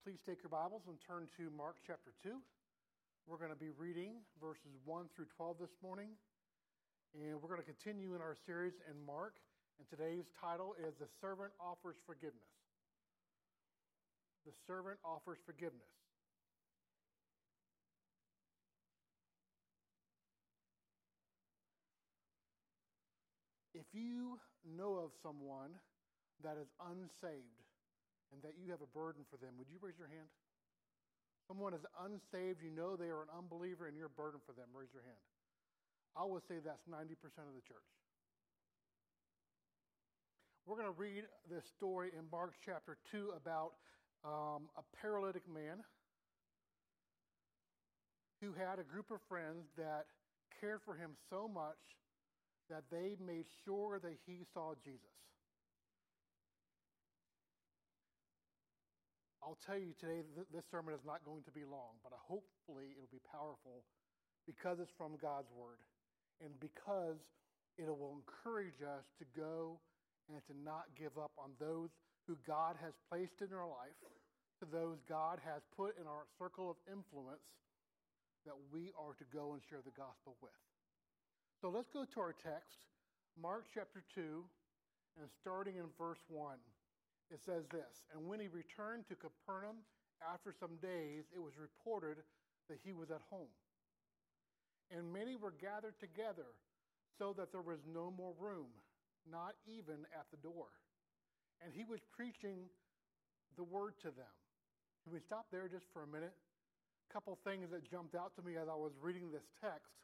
Please take your Bibles and turn to Mark chapter 2. We're going to be reading verses 1 through 12 this morning. And we're going to continue in our series in Mark. And today's title is The Servant Offers Forgiveness. The Servant Offers Forgiveness. If you know of someone that is unsaved and that you have a burden for them, would you raise your hand? Someone is unsaved, you know they are an unbeliever, and you're a burden for them. Raise your hand. I would say that's 90% of the church. We're going to read this story in Mark chapter 2 about a paralytic man who had a group of friends that cared for him so much that they made sure that he saw Jesus. I'll tell you today, this sermon is not going to be long, but hopefully it'll be powerful because it's from God's Word and because it will encourage us to go and to not give up on those who God has placed in our life, to those God has put in our circle of influence that we are to go and share the gospel with. So let's go to our text, Mark chapter 2, and starting in verse 1. It says this, "And when he returned to Capernaum after some days, it was reported that he was at home. And many were gathered together so that there was no more room, not even at the door. And he was preaching the word to them." Can we stop there just for a minute? A couple things that jumped out to me as I was reading this text.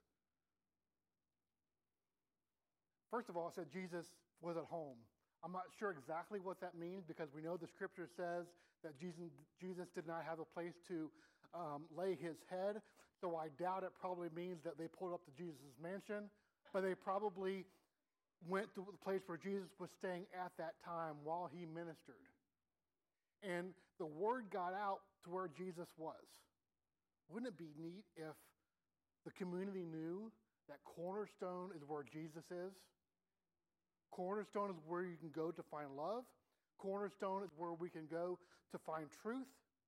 First of all, it said Jesus was at home. I'm not sure exactly what that means because we know the scripture says that Jesus did not have a place to lay his head. So I doubt it probably means that they pulled up to Jesus' mansion, but they probably went to the place where Jesus was staying at that time while he ministered. And the word got out to where Jesus was. Wouldn't it be neat if the community knew that Cornerstone is where Jesus is? Cornerstone is where you can go to find love. Cornerstone is where we can go to find truth.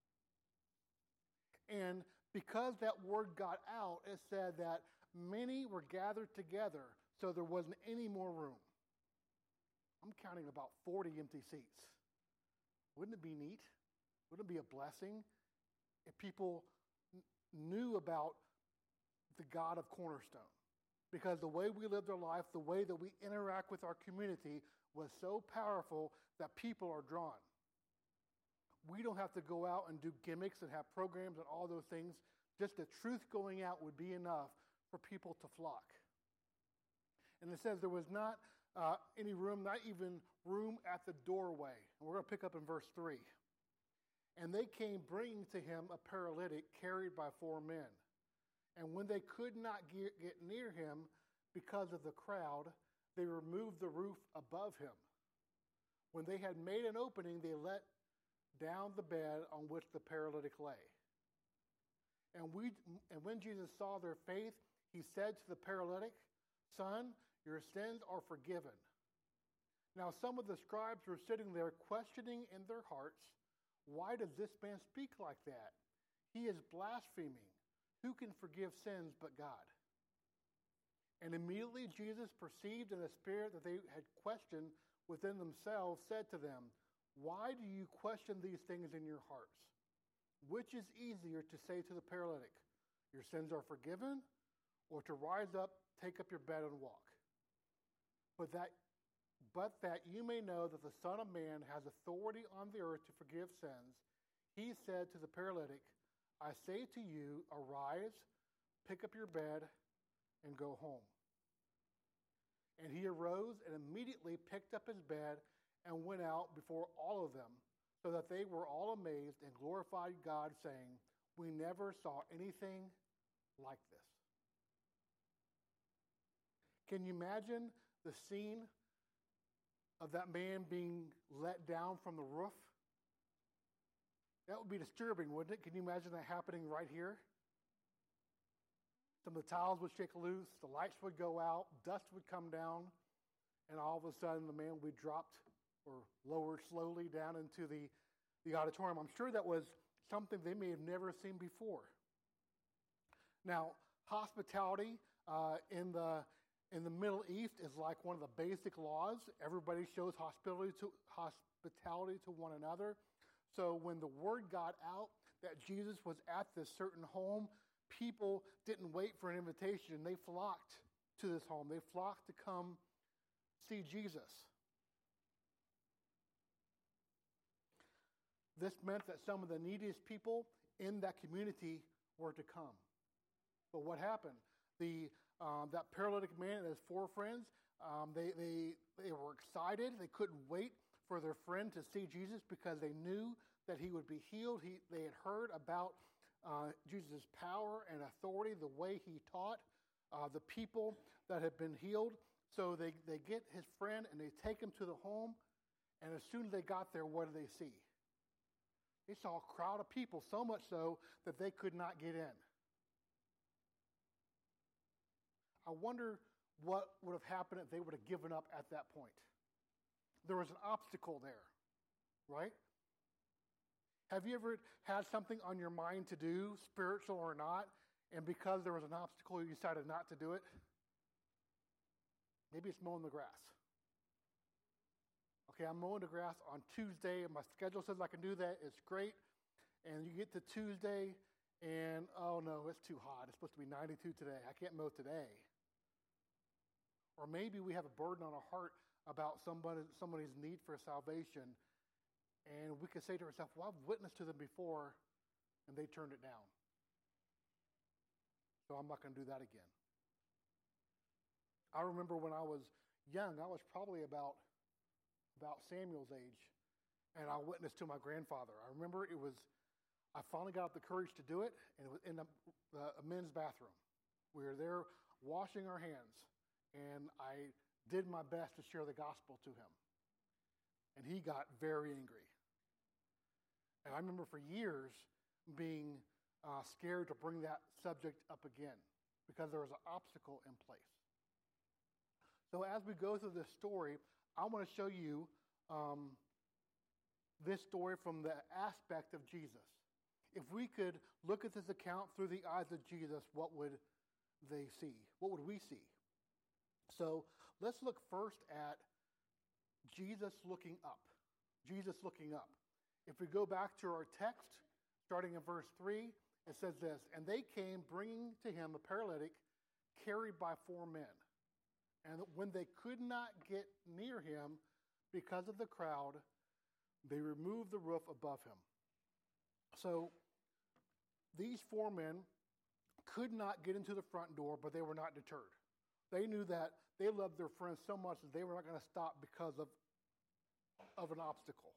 And because that word got out, it said that many were gathered together, so there wasn't any more room. I'm counting about 40 empty seats. Wouldn't it be neat? Wouldn't it be a blessing if people knew about the God of Cornerstone? Because the way we lived our life, the way that we interact with our community was so powerful that people are drawn. We don't have to go out and do gimmicks and have programs and all those things. Just the truth going out would be enough for people to flock. And it says there was not any room, not even room at the doorway. And we're going to pick up in verse 3. "And they came bringing to him a paralytic carried by 4 men. And when they could not get near him because of the crowd, they removed the roof above him. When they had made an opening, they let down the bed on which the paralytic lay. And when Jesus saw their faith, he said to the paralytic, 'Son, your sins are forgiven.' Now some of the scribes were sitting there questioning in their hearts, 'Why does this man speak like that? He is blaspheming. Who can forgive sins but God?' And immediately Jesus perceived in the spirit that they had questioned within themselves, said to them, 'Why do you question these things in your hearts? Which is easier to say to the paralytic, your sins are forgiven, or to rise up, take up your bed and walk? But that you may know that the Son of Man has authority on the earth to forgive sins, he said to the paralytic, I say to you, arise, pick up your bed, and go home. And he arose and immediately picked up his bed and went out before all of them, so that they were all amazed and glorified God, saying, we never saw anything like this." Can you imagine the scene of that man being let down from the roof? That would be disturbing, wouldn't it? Can you imagine that happening right here? Some of the tiles would shake loose, the lights would go out, dust would come down, and all of a sudden the man would be dropped or lowered slowly down into the auditorium. I'm sure that was something they may have never seen before. Now, hospitality in the Middle East is like one of the basic laws. Everybody shows hospitality to one another. So when the word got out that Jesus was at this certain home, people didn't wait for an invitation. They flocked to this home. They flocked to come see Jesus. This meant that some of the neediest people in that community were to come. But what happened? That paralytic man and his four friends, they were excited. They couldn't wait for their friend to see Jesus because they knew that he would be healed. They had heard about Jesus' power and authority, the way he taught the people that had been healed. So they get his friend and they take him to the home. And as soon as they got there, what did they see? They saw a crowd of people, so much so that they could not get in. I wonder what would have happened if they would have given up at that point. There was an obstacle there, right? Have you ever had something on your mind to do, spiritual or not, and because there was an obstacle, you decided not to do it? Maybe it's mowing the grass. Okay, I'm mowing the grass on Tuesday, and my schedule says I can do that. It's great. And you get to Tuesday, and oh no, it's too hot. It's supposed to be 92 today. I can't mow today. Or maybe we have a burden on our heart about somebody's need for salvation, and we could say to ourselves, well, I've witnessed to them before, and they turned it down. So I'm not going to do that again. I remember when I was young, I was probably about Samuel's age, and I witnessed to my grandfather. I remember I finally got up the courage to do it, and it was in a men's bathroom. We were there washing our hands, and I did my best to share the gospel to him. And he got very angry. And I remember for years being scared to bring that subject up again because there was an obstacle in place. So as we go through this story, I want to show you this story from the aspect of Jesus. If we could look at this account through the eyes of Jesus, what would they see? What would we see? So let's look first at Jesus looking up. Jesus looking up. If we go back to our text, starting in verse 3, it says this, "And they came, bringing to him a paralytic carried by 4 men. And when they could not get near him because of the crowd, they removed the roof above him." So these 4 men could not get into the front door, but they were not deterred. They knew that they loved their friends so much that they were not going to stop because of an obstacle.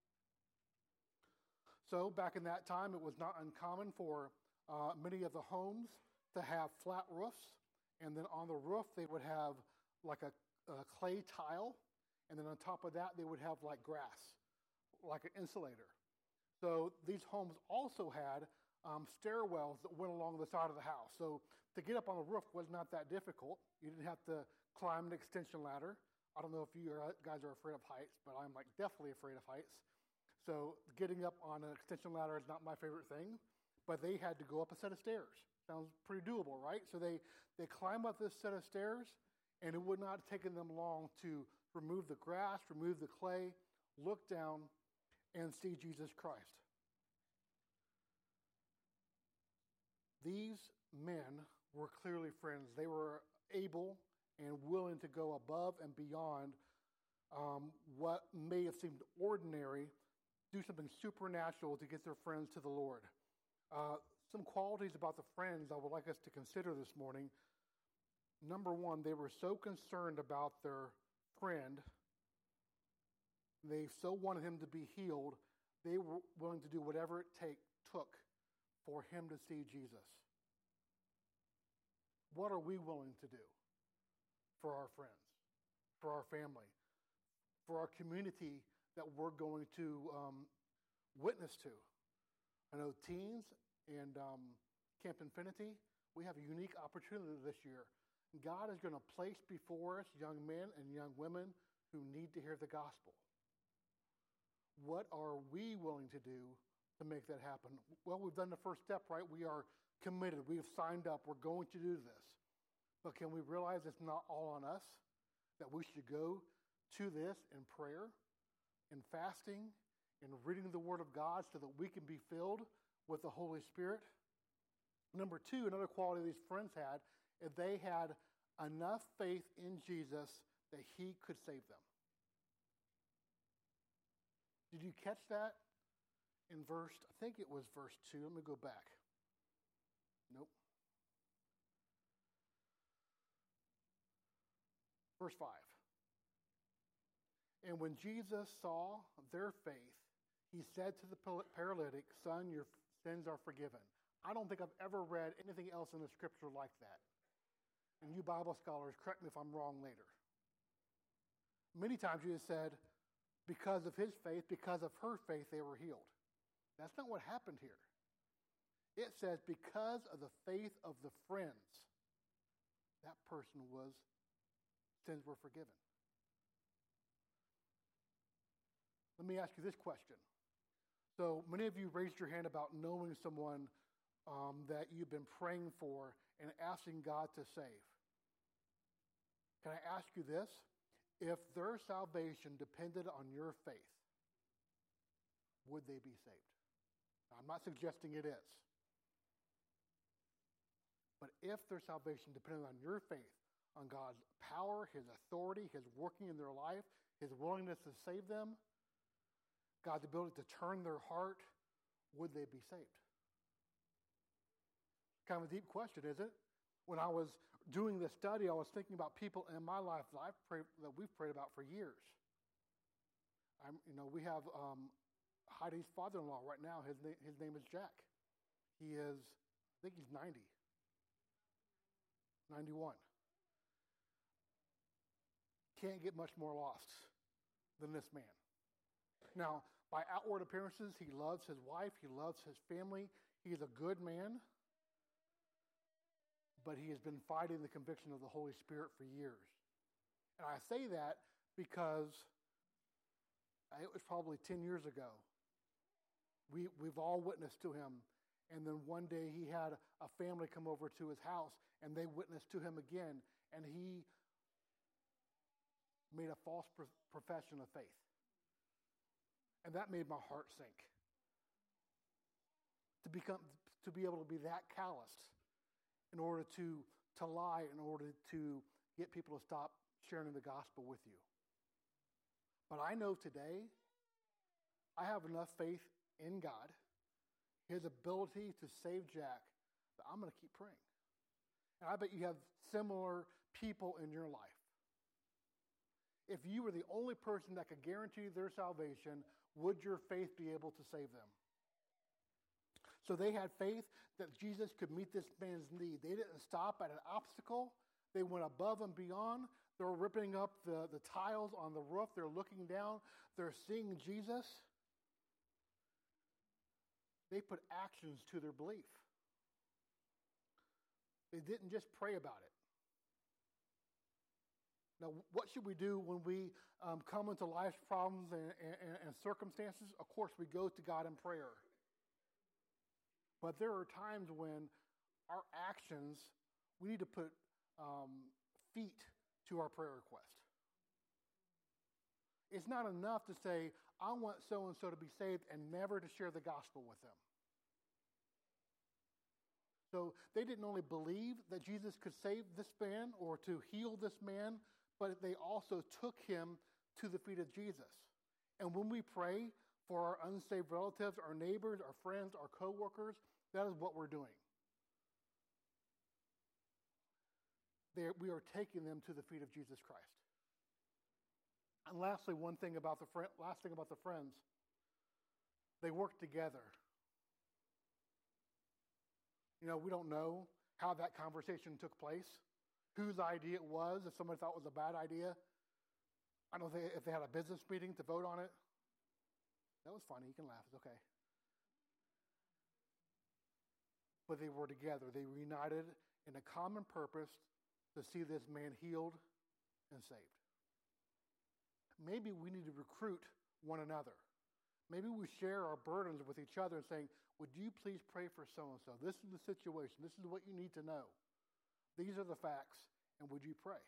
So back in that time, it was not uncommon for many of the homes to have flat roofs, and then on the roof they would have like a clay tile, and then on top of that they would have like grass, like an insulator. So these homes also had stairwells that went along the side of the house. So to get up on the roof was not that difficult. You didn't have to climb an extension ladder. I don't know if you guys are afraid of heights, but I'm like definitely afraid of heights. So getting up on an extension ladder is not my favorite thing, but they had to go up a set of stairs. Sounds pretty doable, right? So they climb up this set of stairs, and it would not have taken them long to remove the grass, remove the clay, look down, and see Jesus Christ. These men were clearly friends. They were able and willing to go above and beyond what may have seemed ordinary, do something supernatural to get their friends to the Lord. Some qualities about the friends I would like us to consider this morning. Number one, they were so concerned about their friend. They so wanted him to be healed, they were willing to do whatever it took for him to see Jesus. What are we willing to do for our friends, for our family, for our community that we're going to witness to? I know teens and Camp Infinity, we have a unique opportunity this year. God is going to place before us young men and young women who need to hear the gospel. What are we willing to do to make that happen? Well, we've done the first step, right? We are committed. We have signed up. We're going to do this. But can we realize it's not all on us? That we should go to this in prayer, in fasting, in reading the Word of God so that we can be filled with the Holy Spirit? Number two, another quality these friends had, is they had enough faith in Jesus that he could save them. Did you catch that in I think it was verse 2. Let me go back. Nope. Verse 5. And when Jesus saw their faith, he said to the paralytic, "Son, your sins are forgiven." I don't think I've ever read anything else in the scripture like that. And you Bible scholars, correct me if I'm wrong later. Many times Jesus said, because of his faith, because of her faith, they were healed. That's not what happened here. It says, because of the faith of the friends, that sins were forgiven. Let me ask you this question. So many of you raised your hand about knowing someone that you've been praying for and asking God to save. Can I ask you this? If their salvation depended on your faith, would they be saved? Now, I'm not suggesting it is. But if their salvation depended on your faith, on God's power, his authority, his working in their life, his willingness to save them, God's ability to turn their heart, would they be saved? Kind of a deep question, isn't it? When I was doing this study, I was thinking about people in my life that we've prayed about for years. We have Heidi's father-in-law right now. His name is Jack. I think he's 90. 91. Can't get much more lost than this man. Now, by outward appearances, he loves his wife. He loves his family. He's a good man. But he has been fighting the conviction of the Holy Spirit for years. And I say that because it was probably 10 years ago. We've all witnessed to him. And then one day he had a family come over to his house, and they witnessed to him again. And he made a false profession of faith. And that made my heart sink. To be able to be that calloused in order to lie, in order to get people to stop sharing the gospel with you. But I know today, I have enough faith in God, his ability to save Jack, that I'm going to keep praying. And I bet you have similar people in your life. If you were the only person that could guarantee their salvation, would your faith be able to save them? So they had faith that Jesus could meet this man's need. They didn't stop at an obstacle. They went above and beyond. They're ripping up the tiles on the roof. They're looking down. They're seeing Jesus. They put actions to their belief. They didn't just pray about it. Now, what should we do when we come into life's problems and circumstances? Of course, we go to God in prayer. But there are times when our actions, we need to put feet to our prayer request. It's not enough to say, I want so-and-so to be saved, and never to share the gospel with them. So they didn't only believe that Jesus could save this man or to heal this man, but they also took him to the feet of Jesus. And when we pray for our unsaved relatives, our neighbors, our friends, our coworkers, that is what we're doing. We are taking them to the feet of Jesus Christ. And lastly, last thing about the friends, they worked together. We don't know how that conversation took place, whose idea it was, if somebody thought it was a bad idea. I don't think if they had a business meeting to vote on it. That was funny. You can laugh. It's okay. But they were together. They were united in a common purpose to see this man healed and saved. Maybe we need to recruit one another. Maybe we share our burdens with each other and saying, would you please pray for so-and-so? This is the situation. This is what you need to know. These are the facts, and would you pray?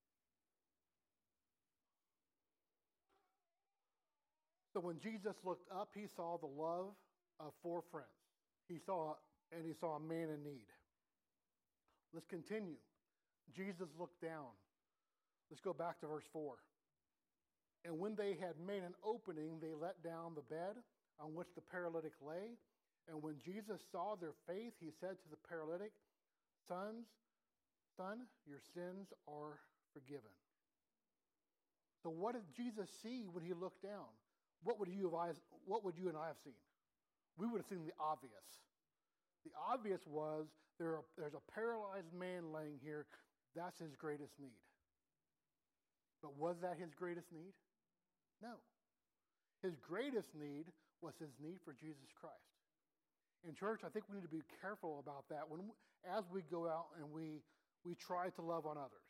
So when Jesus looked up, he saw the love of four friends. He saw a man in need. Let's continue. Jesus looked down. Let's go back to verse 4. And when they had made an opening, they let down the bed on which the paralytic lay. And when Jesus saw their faith, he said to the paralytic, Son, your sins are forgiven. So what did Jesus see when he looked down? What would you and I have seen? We would have seen the obvious. The obvious was there's a paralyzed man laying here. That's his greatest need. But was that his greatest need? No. His greatest need was his need for Jesus Christ. In church, I think we need to be careful about that as we go out and we try to love on others.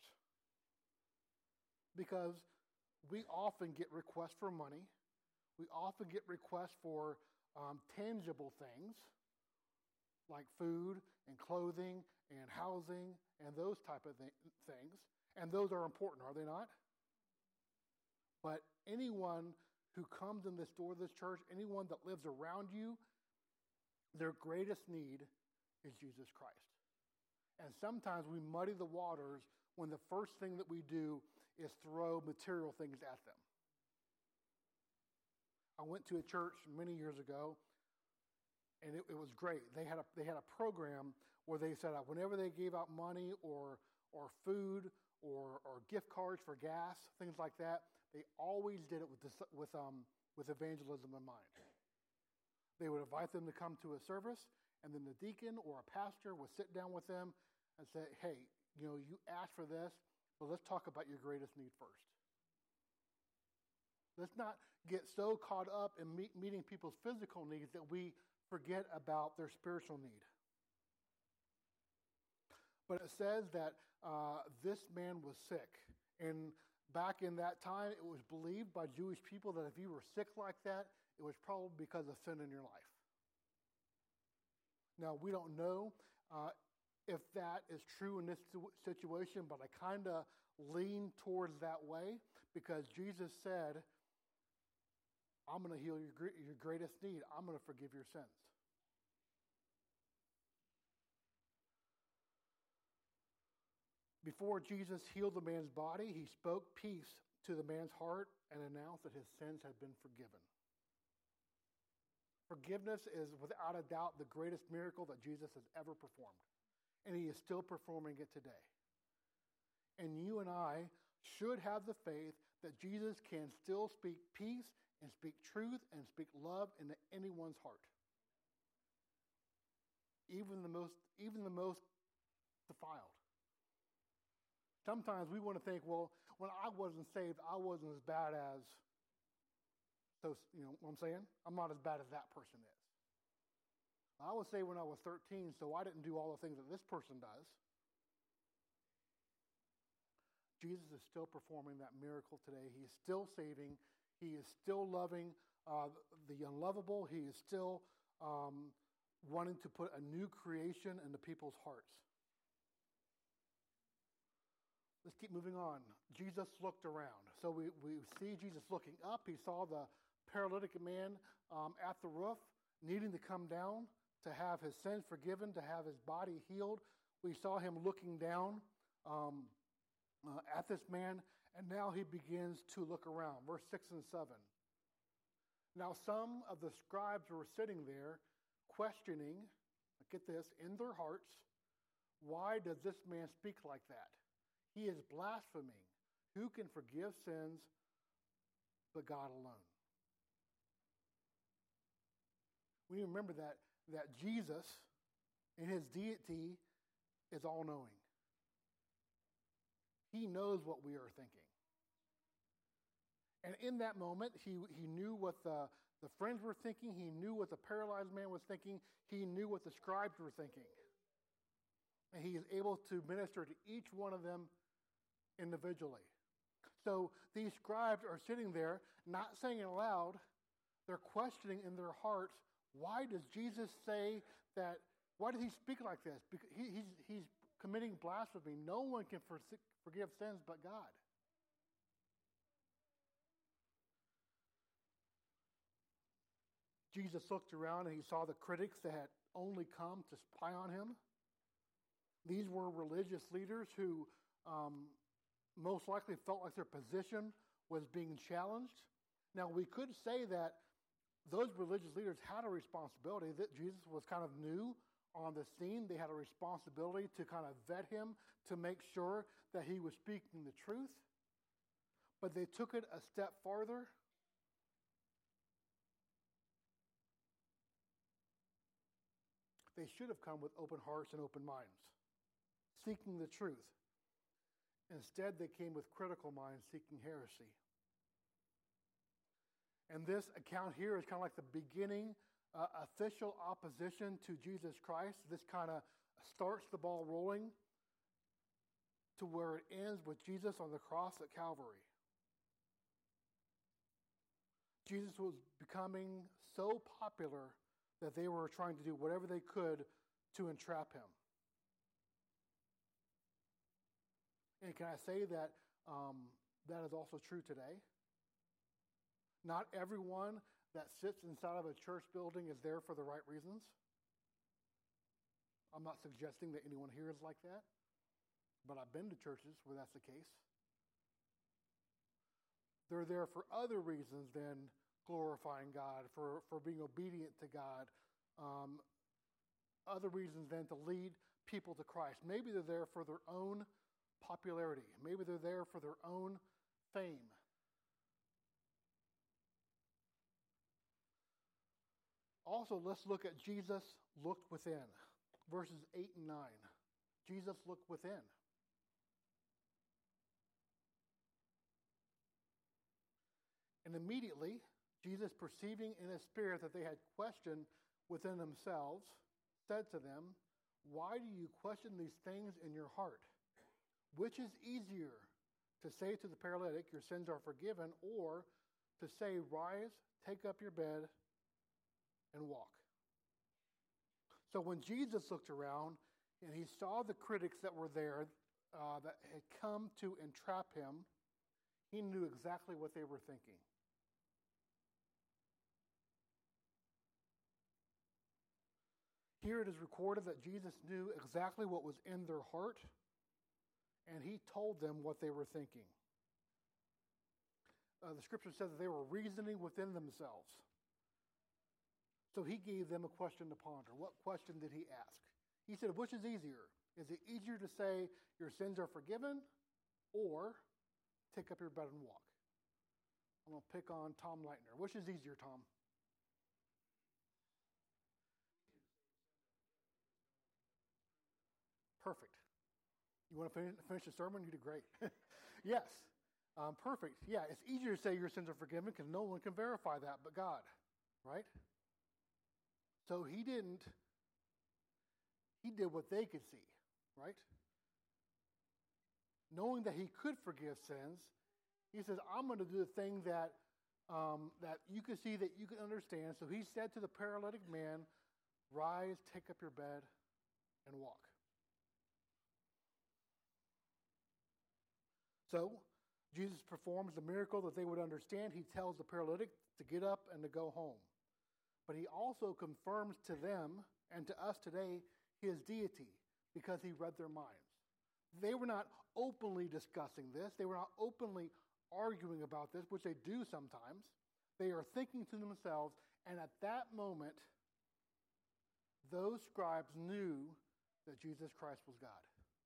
Because we often get requests for money. We often get requests for tangible things like food and clothing and housing and those type of things. And those are important, are they not? But anyone who comes in this door of this church, anyone that lives around you, their greatest need is Jesus Christ. And sometimes we muddy the waters when the first thing that we do is throw material things at them. I went to a church many years ago, and it was great. They had a program where they said whenever they gave out money or food or gift cards for gas, things like that, they always did it with evangelism in mind. They would invite them to come to a service, and then the deacon or a pastor would sit down with them and say, hey, you asked for this, but let's talk about your greatest need first. Let's not get so caught up in meeting people's physical needs that we forget about their spiritual need. But it says that this man was sick. And back in that time, it was believed by Jewish people that if you were sick like that, it was probably because of sin in your life. Now, we don't know if that is true in this situation, but I kind of lean towards that way because Jesus said, I'm going to heal your greatest need. I'm going to forgive your sins. Before Jesus healed the man's body, he spoke peace to the man's heart and announced that his sins had been forgiven. Forgiveness is, without a doubt, the greatest miracle that Jesus has ever performed. And he is still performing it today. And you and I should have the faith that Jesus can still speak peace and speak truth and speak love into anyone's heart. Even the most defiled. Sometimes we want to think, well, when I wasn't saved, I wasn't as bad as, so, you know what I'm saying? I'm not as bad as that person is. I was saved when I was 13, so I didn't do all the things that this person does. Jesus is still performing that miracle today. He is still saving. He is still loving the unlovable. He is still wanting to put a new creation into people's hearts. Let's keep moving on. Jesus looked around. So we see Jesus looking up. He saw the paralytic man at the roof, needing to come down to have his sins forgiven, to have his body healed. We saw him looking down at this man, and now he begins to look around. Verse 6 and 7. Now some of the scribes were sitting there, questioning, get this, in their hearts, why does this man speak like that? He is blaspheming. Who can forgive sins but God alone? We need to remember that Jesus, in his deity, is all-knowing. He knows what we are thinking. And in that moment, he knew what the friends were thinking. He knew what the paralyzed man was thinking. He knew what the scribes were thinking. And he is able to minister to each one of them individually. So these scribes are sitting there, not saying it aloud. They're questioning in their hearts, why does Jesus say that, why does he speak like this? Because he's committing blasphemy. No one can forgive sins but God. Jesus looked around and he saw the critics that had only come to spy on him. These were religious leaders who most likely felt like their position was being challenged. Now, we could say that those religious leaders had a responsibility, that Jesus was kind of new on the scene. They had a responsibility to kind of vet him to make sure that he was speaking the truth. But they took it a step farther. They should have come with open hearts and open minds, seeking the truth. Instead, they came with critical minds, seeking heresy. And this account here is kind of like the beginning, official opposition to Jesus Christ. This kind of starts the ball rolling to where it ends with Jesus on the cross at Calvary. Jesus was becoming so popular that they were trying to do whatever they could to entrap him. And can I say that that is also true today? Not everyone that sits inside of a church building is there for the right reasons. I'm not suggesting that anyone here is like that, but I've been to churches where that's the case. They're there for other reasons than glorifying God, for being obedient to God, other reasons than to lead people to Christ. Maybe they're there for their own popularity. Maybe they're there for their own fame. Also, let's look at Jesus looked within. Verses 8 and 9. Jesus looked within. And immediately, Jesus, perceiving in his spirit that they had questioned within themselves, said to them, "Why do you question these things in your heart? Which is easier, to say to the paralytic, 'Your sins are forgiven,' or to say, 'Rise, take up your bed, and walk'?" So when Jesus looked around and he saw the critics that were there that had come to entrap him, he knew exactly what they were thinking. Here it is recorded that Jesus knew exactly what was in their heart, and he told them what they were thinking. The scripture says that they were reasoning within themselves. So he gave them a question to ponder. What question did he ask? He said, which is easier? Is it easier to say your sins are forgiven, or take up your bed and walk? I'm going to pick on Tom Leitner. Which is easier, Tom? Perfect. You want to finish the sermon? You did great. Yes. Perfect. Yeah, it's easier to say your sins are forgiven because no one can verify that but God, right? So he did what they could see, right? Knowing that he could forgive sins, he says, I'm going to do the thing that you can see, that you can understand. So he said to the paralytic man, rise, take up your bed, and walk. So Jesus performs the miracle that they would understand. He tells the paralytic to get up and to go home. But he also confirms to them and to us today his deity because he read their minds. They were not openly discussing this. They were not openly arguing about this, which they do sometimes. They are thinking to themselves, and at that moment, those scribes knew that Jesus Christ was God.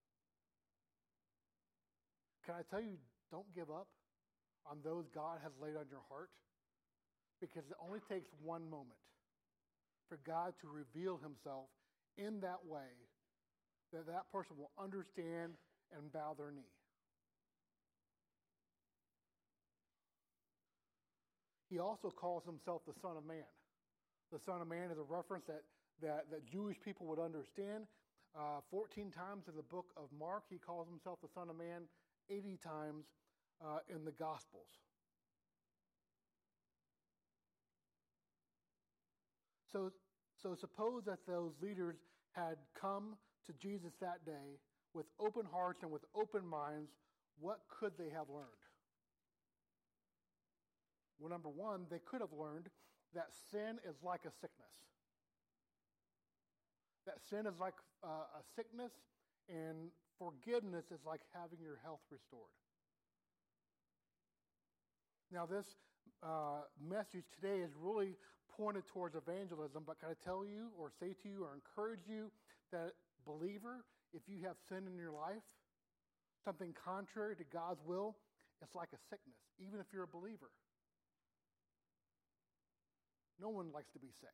Can I tell you, don't give up on those God has laid on your heart, because it only takes one moment for God to reveal himself in that way that that person will understand and bow their knee. He also calls himself the Son of Man. The Son of Man is a reference that Jewish people would understand. 14 times in the book of Mark, he calls himself the Son of Man. 80 times in the Gospels. So, so suppose that those leaders had come to Jesus that day with open hearts and with open minds. What could they have learned? Well, number one, they could have learned that sin is like a sickness. That sin is like a sickness, and forgiveness is like having your health restored. Now, this message today is really pointed towards evangelism, but can I tell you or say to you or encourage you that, believer, if you have sin in your life, something contrary to God's will, it's like a sickness, even if you're a believer. No one likes to be sick.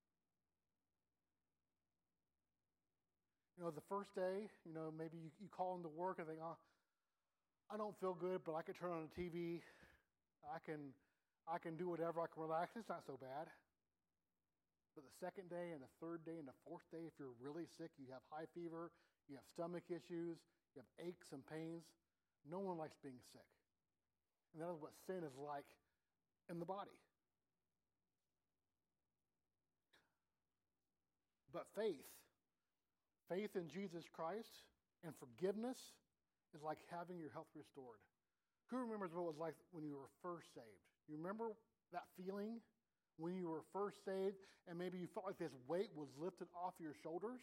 You know, the first day, maybe you call into work and think, I don't feel good, but I could turn on the TV. I can do whatever. I can relax. It's not so bad. But the second day and the third day and the fourth day, if you're really sick, you have high fever, you have stomach issues, you have aches and pains. No one likes being sick. And that is what sin is like in the body. But faith in Jesus Christ and forgiveness is like having your health restored. Who remembers what it was like when you were first saved? You remember that feeling when you were first saved and maybe you felt like this weight was lifted off your shoulders?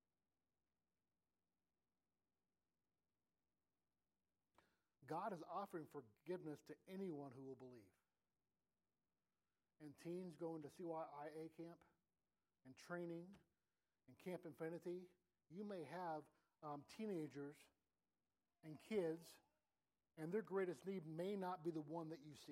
God is offering forgiveness to anyone who will believe. And teens going to CYIA camp and training and Camp Infinity, you may have teenagers and kids, and their greatest need may not be the one that you see.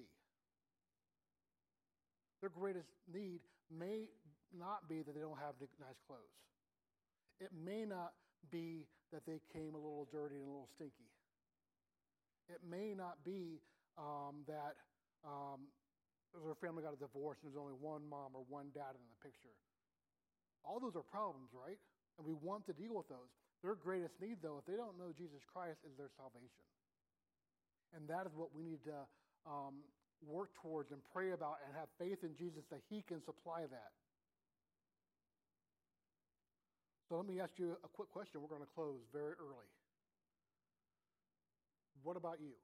Their greatest need may not be that they don't have nice clothes. It may not be that they came a little dirty and a little stinky. It may not be that their family got a divorce and there's only one mom or one dad in the picture. All those are problems, right? And we want to deal with those. Their greatest need, though, if they don't know Jesus Christ, is their salvation. And that is what we need to work towards and pray about and have faith in Jesus that he can supply that. So let me ask you a quick question. We're going to close very early. What about you?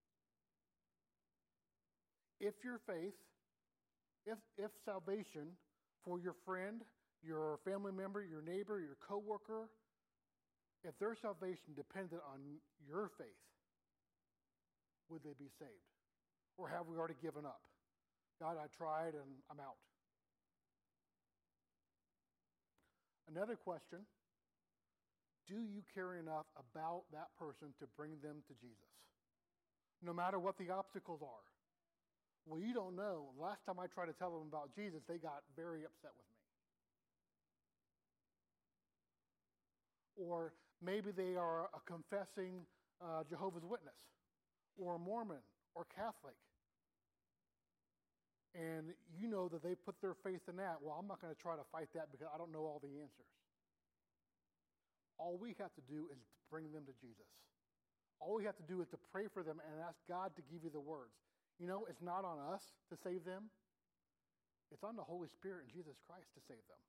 If your faith, if salvation for your friend, your family member, your neighbor, your coworker, if their salvation depended on your faith, would they be saved? Or have we already given up? God, I tried and I'm out. Another question, do you care enough about that person to bring them to Jesus? No matter what the obstacles are. Well, you don't know. Last time I tried to tell them about Jesus, they got very upset with me. Or maybe they are a confessing Jehovah's Witness, or a Mormon, or Catholic. And you know that they put their faith in that. Well, I'm not going to try to fight that because I don't know all the answers. All we have to do is bring them to Jesus. All we have to do is to pray for them and ask God to give you the words. You know, it's not on us to save them. It's on the Holy Spirit and Jesus Christ to save them.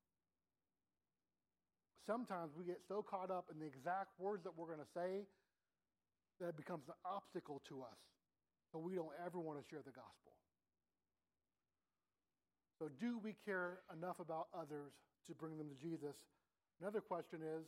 Sometimes we get so caught up in the exact words that we're going to say that it becomes an obstacle to us. So we don't ever want to share the gospel. So do we care enough about others to bring them to Jesus? Another question is,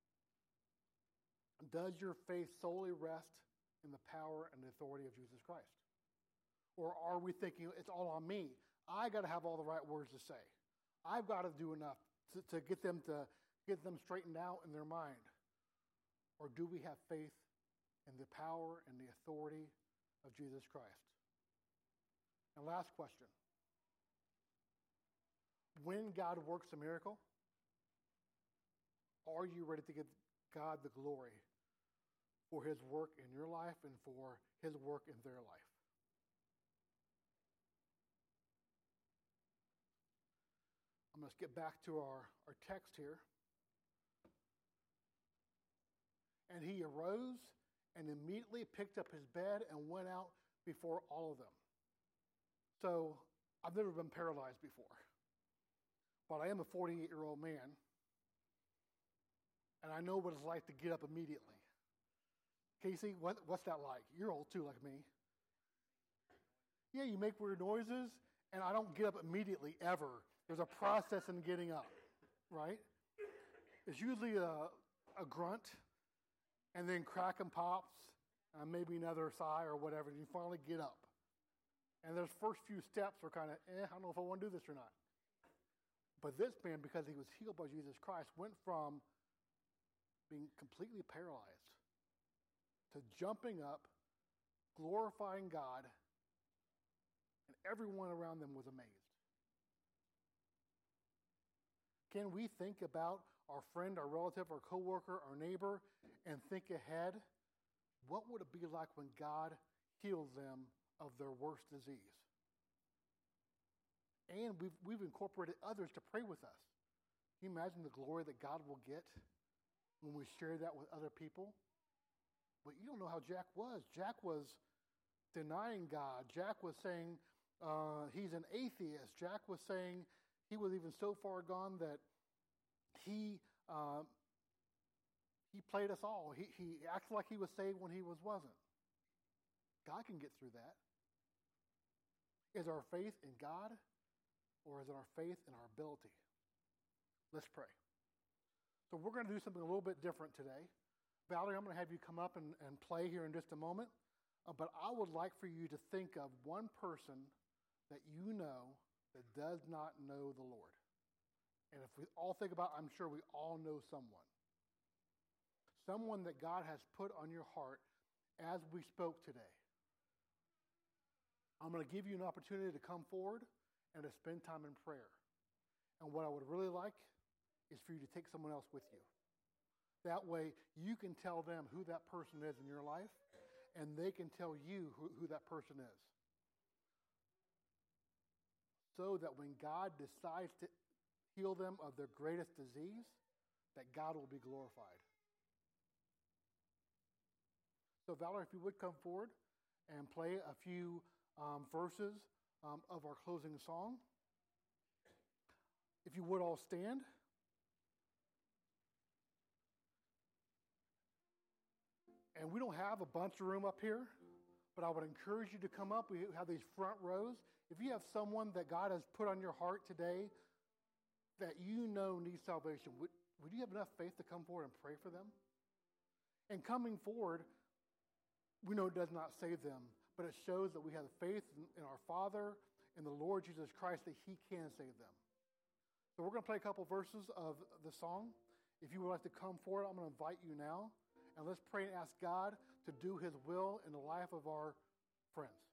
does your faith solely rest in the power and the authority of Jesus Christ? Or are we thinking it's all on me? I got to have all the right words to say. I've got to do enough to get them straightened out in their mind. Or do we have faith in the power and the authority of Jesus Christ? And last question. When God works a miracle, are you ready to give God the glory for his work in your life and for his work in their life? I'm going to skip back to our text here. And he arose and immediately picked up his bed and went out before all of them. So I've never been paralyzed before. but I am a 48-year-old man, and I know what it's like to get up immediately. Casey, what's that like? You're old too, like me. Yeah, you make weird noises, and I don't get up immediately, ever. There's a process in getting up, right? It's usually a grunt, and then cracking pops, maybe another sigh or whatever, and you finally get up. And those first few steps are kind of, I don't know if I want to do this or not. But this man, because he was healed by Jesus Christ, went from being completely paralyzed to jumping up, glorifying God, and everyone around them was amazed. Can we think about our friend, our relative, our coworker, our neighbor, and think ahead? What would it be like when God heals them of their worst disease? And we've incorporated others to pray with us. Can you imagine the glory that God will get when we share that with other people? But you don't know how Jack was. Jack was denying God. Jack was saying he's an atheist. Jack was saying he was even so far gone that he played us all. He acted like he was saved when he wasn't. God can get through that. Is our faith in God, or is it our faith in our ability? Let's pray. So we're going to do something a little bit different today. Valerie, I'm going to have you come up and play here in just a moment. But I would like for you to think of one person that you know that does not know the Lord. And if we all think about it, I'm sure we all know someone. Someone that God has put on your heart as we spoke today. I'm going to give you an opportunity to come forward and to spend time in prayer. And what I would really like is for you to take someone else with you. That way, you can tell them who that person is in your life, and they can tell you who that person is. So that when God decides to heal them of their greatest disease, that God will be glorified. So Valerie, if you would come forward and play a few verses of our closing song. If you would all stand. And we don't have a bunch of room up here, but I would encourage you to come up. We have these front rows. If you have someone that God has put on your heart today that you know needs salvation, would you have enough faith to come forward and pray for them? And coming forward, we know it does not save them, but it shows that we have faith in our Father, in the Lord Jesus Christ, that He can save them. So we're going to play a couple verses of the song. If you would like to come forward, I'm going to invite you now. And let's pray and ask God to do His will in the life of our friends.